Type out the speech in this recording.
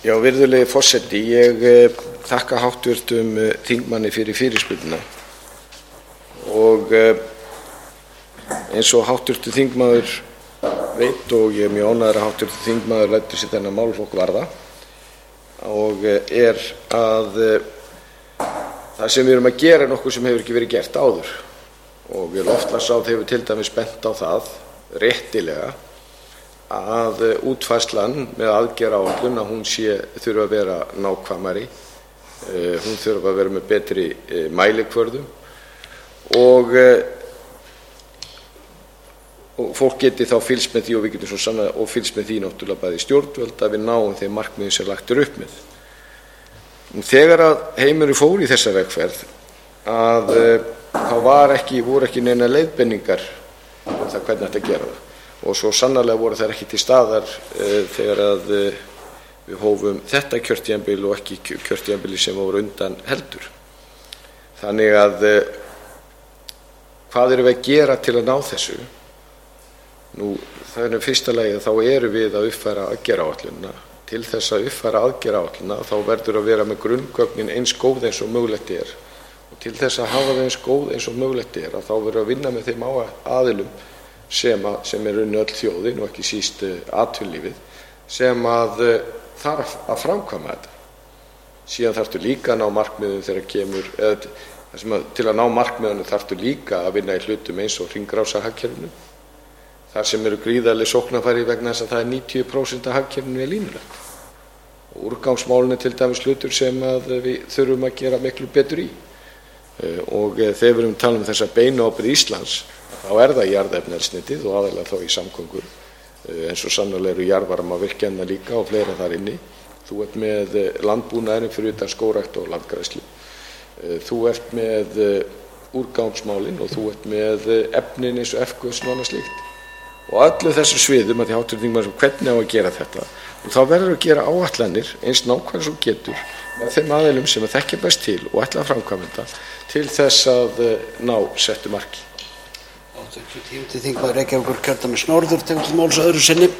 Já, virðulegi forseti, ég þakka háttvirtum þingmanni fyrir fyrirspurnina og eins og háttvirtur þingmaður veit og ég er mjög ánægður að háttvirtur þingmaður lætur sig þennan málaflokk varða og að það sem við erum að gera er nokkuð sem hefur ekki verið gert áður og loftslagsráð hefur til dæmis bent á það réttilega að útfærslan með aðgerðaáætlun að hún þurfi að vera nákvæmari, hún þurfi að vera með betri mælikvörðum og fólk geti þá fylgst með því og við getum svo sannarlega og fylgst með því náttúrulega bæði stjórnvöld að við náum þeim markmiðum sem lagt er upp með. Þegar að heimurinn fór í þessa vegferð að þá voru ekki neina leiðbeiningar um það hvernig ætti að gera það. Og svo sannarlega voru þær ekki til staðar þegar að við hófum þetta kjörtímabil og ekki kjörtímabili sem voru undan heldur. Þannig að hvað erum við að gera til að ná þessu? Nú, það er fyrsta lagi að þá erum við að uppfæra aðgerðaáætlunina. Til þess að uppfæra aðgerðaáætlunina þá verður að vera með grunngögnin eins góð eins og mögulegt er. Og til þess að hafa þau eins góð eins og mögulegt er að þá verður að vinna með þeim aðilum sem er öll þjóðin og ekki síst atvinnulífið sem að þarf að framkvæma þetta. Síðan þarftu líka að ná markmiðum þegar kemur til að ná markmiðunum þarftu líka að vinna í hlutum eins og hringrásarhagkerfinu þar sem eru gríðarleg sóknarfæri vegna þess að það er 90% af hagkerfinu er línulegt. Og úrgangsmálin er til dæmis hlutur sem að við þurfum að gera miklu betur í. Og þegar við erum að tala um þessa beinu ábyrgð Íslands þá er það jarðefnaeldsneytið og aðallega þá í samgöngur eins og sannarlega eru jarðvarmavirkjanir líka og fleira þar inni. Þú ert með landbúnaðinn fyrir utan skógrækt og landgræðslu. Þú ert með úrgangsmálin og þú ert með efnin eins og FGS og annað slíkt. Og öllu þessum sviðum að því háttvirtur þingmaður hvernig á að gera þetta. Og þá verður að gera áætlanir eins nákvæmlega sem getur með þeim aðilum sem þekkja best til og ætla að framkvæma þetta til þess að ná settu marki. Þingmaður Reykjavíkurkjördæmis norður tekur til máls öðru sinni.